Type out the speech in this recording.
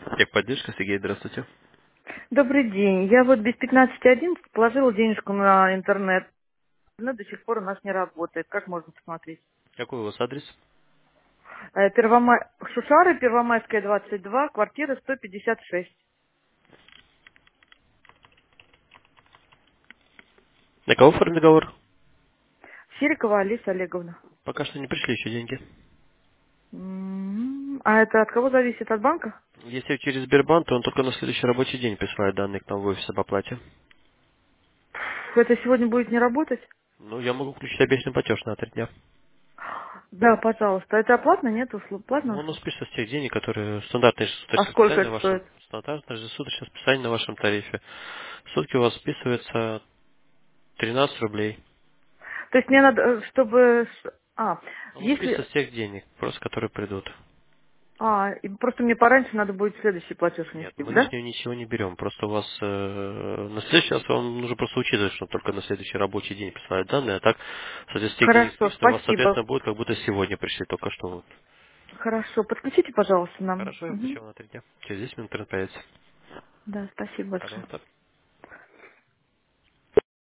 Техподдержка, Сергей, здравствуйте. Добрый день. Я вот без 15:11 положила денежку на интернет, но до сих пор у нас не работает. Как можно посмотреть? Какой у вас адрес? Шушары, Первомайская, 22, квартира 156. На кого оформлен договор? Сирикова Алиса Олеговна. Пока что не пришли еще деньги. А это от кого зависит? От банка? Если через Сбербанк, то он только на следующий рабочий день присылает данные к нам в офис об оплате. Это сегодня будет не работать? Ну, я могу включить обещанный платеж на 3 дня. Да, пожалуйста. Это оплатно? Нет услуг? Ну, Платная он услуга? спишется с тех денег, которые стандартное А ежесуточное сколько списание на это вашем стоит? стандартное ежесуточное списание на вашем тарифе. В сутки у вас списывается 13 рублей. То есть мне надо, чтобы... Он списывается если... с тех денег, просто которые придут. И просто мне пораньше надо будет следующий платеж Нет, внести, мы да? лишнего ничего не берем. Просто у вас на следующий раз вам нужно просто учитывать, что только на следующий рабочий день присылают данные, а так, соответственно, тех денег Хорошо, списано, у вас, спасибо. соответственно, будет как будто сегодня пришли только что. Вот. Хорошо, подключите, пожалуйста, нам. Хорошо, я Мгм. включил на 3 дня. Через 10 минут интернет появится. Да, спасибо большое. Пожалуйста.